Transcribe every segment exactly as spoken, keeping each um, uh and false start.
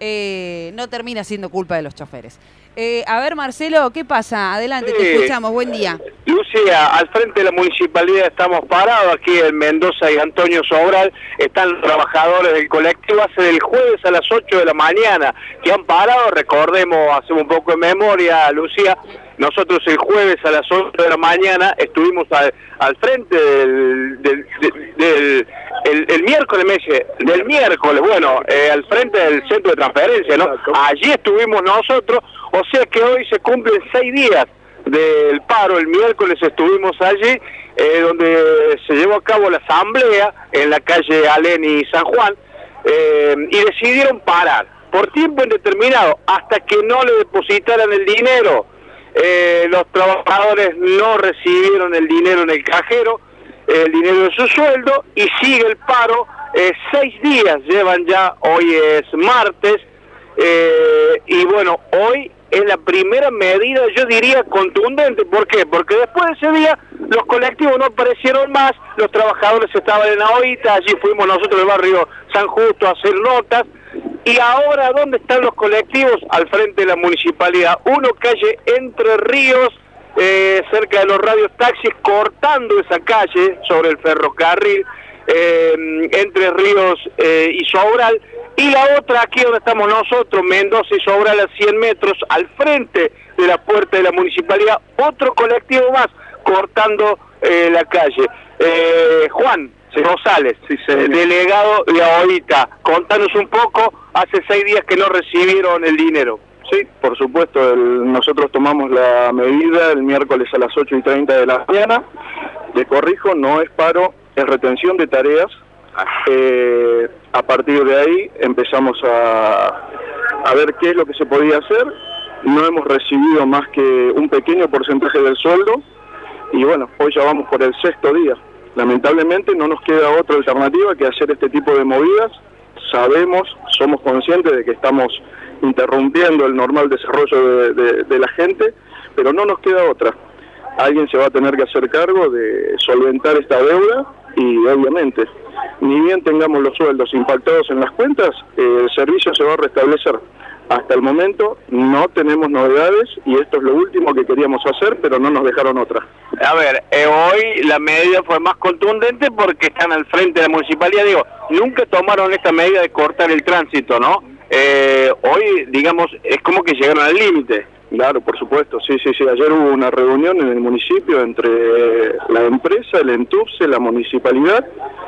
eh, no termina siendo culpa de los choferes. Eh, a ver, Marcelo, ¿qué pasa? Adelante, sí, te escuchamos, buen día. Lucía, al frente de la municipalidad estamos parados aquí en Mendoza y Antonio Sobral, están los trabajadores del colectivo hace del jueves a las ocho de la mañana, que han parado, recordemos, hacemos un poco de memoria, Lucía, nosotros el jueves a las ocho de la mañana estuvimos al, al frente del, del, del, del el, el miércoles, me dice, del miércoles, bueno, eh, al frente del centro de transferencia, ¿no? Allí estuvimos nosotros, o sea que hoy se cumplen seis días del paro. El miércoles estuvimos allí, eh, donde se llevó a cabo la asamblea en la calle Alén y San Juan, eh, y decidieron parar por tiempo indeterminado hasta que no le depositaran el dinero. Eh, los trabajadores no recibieron el dinero en el cajero, el dinero de su sueldo, y sigue el paro. Eh, seis días llevan ya, hoy es martes, eh, y bueno, hoy es la primera medida, yo diría, contundente. ¿Por qué? Porque después de ese día los colectivos no aparecieron más, los trabajadores estaban en Ahoita, allí fuimos nosotros del barrio San Justo a hacer notas. Y ahora, ¿dónde están los colectivos? Al frente de la municipalidad. Uno, calle Entre Ríos, eh, cerca de los radios taxis, cortando esa calle sobre el ferrocarril, eh, Entre Ríos eh, y Sobral. Y la otra, aquí donde estamos nosotros, Mendoza y Sobral, a cien metros, al frente de la puerta de la municipalidad, otro colectivo más, cortando eh, la calle. Eh, Juan sí. Rosales, sí, sí, delegado de Ahoita, contanos un poco, hace seis días que no recibieron el dinero. Sí, por supuesto, el, nosotros tomamos la medida el miércoles a las ocho y treinta de la mañana. Les corrijo, no es paro, es retención de tareas. Eh, a partir de ahí empezamos a, a ver qué es lo que se podía hacer. No hemos recibido más que un pequeño porcentaje del sueldo y bueno, hoy ya vamos por el sexto día. Lamentablemente no nos queda otra alternativa que hacer este tipo de movidas. Sabemos, somos conscientes de que estamos interrumpiendo el normal desarrollo de, de, de la gente, pero no nos queda otra. Alguien se va a tener que hacer cargo de solventar esta deuda y obviamente, ni bien tengamos los sueldos impactados en las cuentas, eh, el servicio se va a restablecer. Hasta el momento no tenemos novedades y esto es lo último que queríamos hacer, pero no nos dejaron otra. A ver, eh, hoy la medida fue más contundente porque están al frente de la municipalidad. Digo, nunca tomaron esta medida de cortar el tránsito, ¿no? Eh, hoy, digamos, es como que llegaron al límite. Claro, por supuesto, sí, sí, sí. Ayer hubo una reunión en el municipio entre la empresa, el ENTUPSE, la municipalidad,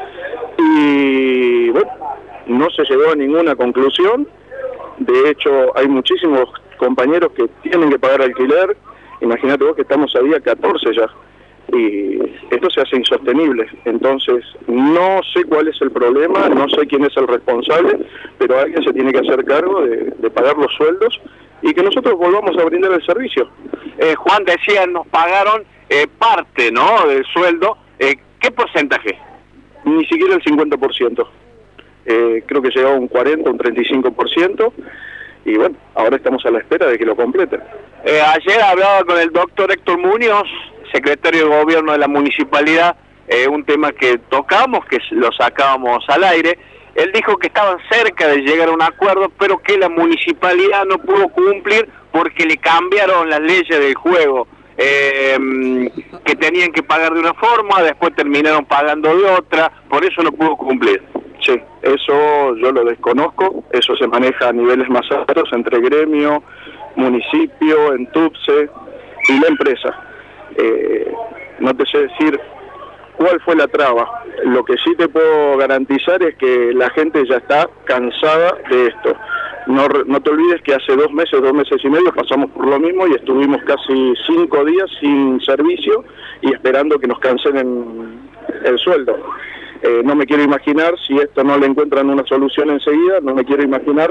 y bueno, no se llegó a ninguna conclusión. De hecho, hay muchísimos compañeros que tienen que pagar alquiler. Imagínate vos que estamos a día catorce ya, y esto se hace insostenible. Entonces, no sé cuál es el problema, no sé quién es el responsable, pero alguien se tiene que hacer cargo de, de pagar los sueldos y que nosotros volvamos a brindar el servicio. Eh, Juan decía, nos pagaron eh, parte, ¿no?, del sueldo. Eh, ¿Qué porcentaje? Ni siquiera el cincuenta por ciento. Eh, creo que llegaba a un cuarenta, un treinta y cinco por ciento. Y bueno, ahora estamos a la espera de que lo completen. Eh, ayer hablaba con el doctor Héctor Muñoz, secretario de Gobierno de la Municipalidad, eh, un tema que tocamos, que lo sacábamos al aire. Él dijo que estaban cerca de llegar a un acuerdo, pero que la municipalidad no pudo cumplir porque le cambiaron las leyes del juego, eh, que tenían que pagar de una forma, después terminaron pagando de otra, por eso no pudo cumplir. Sí, eso yo lo desconozco, eso se maneja a niveles más altos entre gremio, municipio, ENTUPSE y la empresa. Eh, no te sé decir cuál fue la traba. Lo que sí te puedo garantizar es que la gente ya está cansada de esto. No, no te olvides que hace dos meses, dos meses y medio pasamos por lo mismo y estuvimos casi cinco días sin servicio y esperando que nos cancelen el sueldo. Eh, no me quiero imaginar si esto no le encuentran una solución enseguida, no me quiero imaginar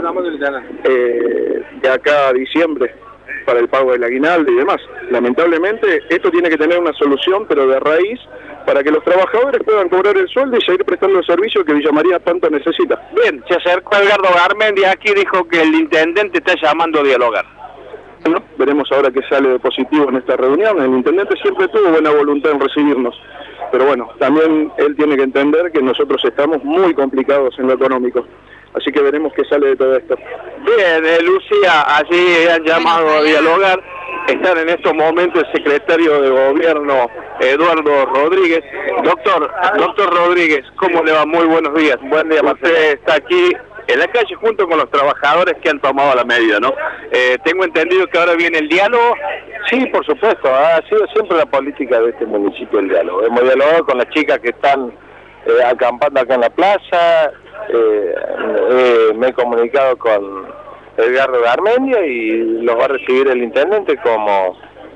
eh, de acá a diciembre para el pago del aguinaldo y demás. Lamentablemente esto tiene que tener una solución, pero de raíz, para que los trabajadores puedan cobrar el sueldo y seguir prestando el servicio que Villa María tanto necesita. Bien, se acercó Edgardo Garmendi aquí, dijo que el intendente está llamando a dialogar. Bueno, veremos ahora qué sale de positivo en esta reunión. El intendente siempre tuvo buena voluntad en recibirnos, pero bueno, también él tiene que entender que nosotros estamos muy complicados en lo económico, así que veremos qué sale de todo esto. Bien, eh, Lucía, allí han llamado Bueno, a dialogar. Están en estos momentos el secretario de Gobierno, Eduardo Rodríguez. Doctor, doctor Rodríguez, ¿cómo le va? Muy buenos días. Buen día, usted está aquí en la calle junto con los trabajadores que han tomado la medida, ¿no? Eh, tengo entendido que ahora viene el diálogo. Sí, por supuesto, ha sido siempre la política de este municipio el diálogo. Hemos dialogado con las chicas que están eh, acampando acá en la plaza, eh, eh, me he comunicado con Edgardo Garmendia y los va a recibir el intendente como,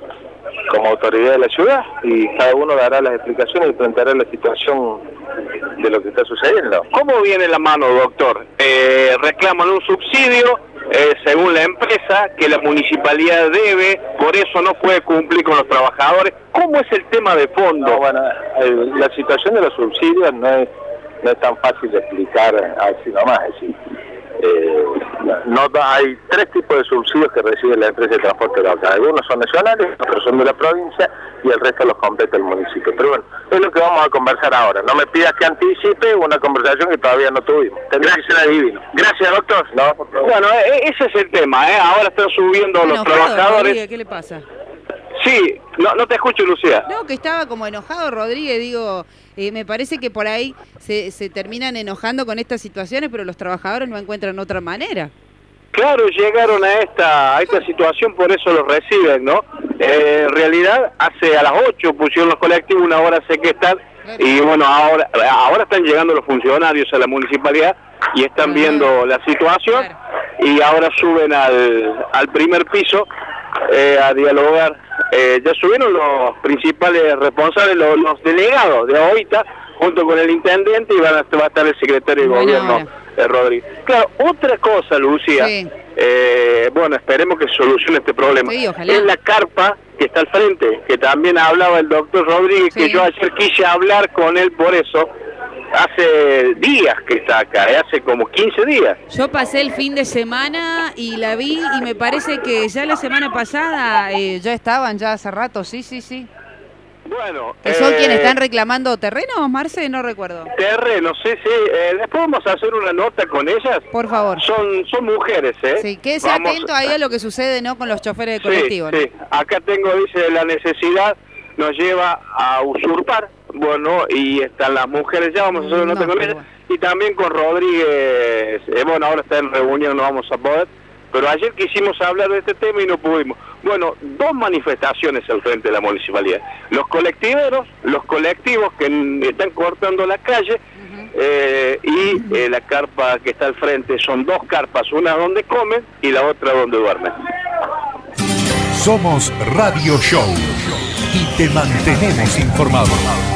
como autoridad de la ciudad y cada uno dará las explicaciones y planteará la situación de lo que está sucediendo. ¿Cómo viene la mano, doctor? Eh, reclaman un subsidio, eh, según la empresa, que la municipalidad debe, por eso no puede cumplir con los trabajadores. ¿Cómo es el tema de fondo? No, bueno, eh, la situación de los subsidios no es, no es tan fácil de explicar así nomás, es decir, Eh, no, hay tres tipos de subsidios que recibe la empresa de transporte local. Algunos son nacionales, otros son de la provincia y el resto los completa el municipio. Pero bueno, es lo que vamos a conversar ahora. No me pidas que anticipe una conversación que todavía no tuvimos. Tendría que ser adivino. Gracias, doctor. No, por favor. Bueno, eh, ese es el tema, ¿eh? Ahora están subiendo los Enojado, trabajadores. Rodríguez, ¿qué le pasa? Sí, no, no te escucho, Lucía. No, que estaba como enojado Rodríguez, digo, eh, me parece que por ahí se, se terminan enojando con estas situaciones, pero los trabajadores no encuentran otra manera. Claro, llegaron a esta a esta situación, por eso los reciben, ¿no? Eh, en realidad, hace a las ocho pusieron los colectivos, una hora sé que están, y bueno, ahora ahora están llegando los funcionarios a la municipalidad y están viendo la situación, y ahora suben al, al primer piso eh, a dialogar. Eh, ya subieron los principales responsables, los, los delegados de ahorita, junto con el intendente, y van a, va a estar el secretario de Bueno, Gobierno, bueno. eh, Rodríguez. Claro, otra cosa, Lucía, Sí. eh, bueno, esperemos que se solucione este problema. Sí, ojalá. Es la carpa que está al frente, que también hablaba el doctor Rodríguez, Sí. que yo ayer quise hablar con él por eso. Hace días que está acá, eh, hace como quince días. Yo pasé el fin de semana y la vi y me parece que ya la semana pasada eh, ya estaban, ya hace rato, sí, sí, sí. Bueno, ¿Que son eh, quienes están reclamando terrenos, Marce? No recuerdo. terreno, sí, sí. Eh, después vamos a hacer una nota con ellas. Por favor. Son son mujeres, ¿eh? Sí, quédese Vamos- atento ahí a lo que sucede, ¿no? Con los choferes de Sí, colectivo, ¿no? sí. Acá tengo, dice, la necesidad nos lleva a usurpar, bueno, y están las mujeres, ya vamos a hacer una No, nota con pero ellas, bueno. y también con Rodríguez, eh, bueno, ahora está en reunión, no vamos a poder, pero ayer quisimos hablar de este tema y no pudimos. Bueno, dos manifestaciones al frente de la municipalidad. Los colectiveros, los colectivos que n- están cortando la calle, eh, y eh, la carpa que está al frente, son dos carpas, una donde comen y la otra donde duermen. Somos Radio Show y te mantenemos informado.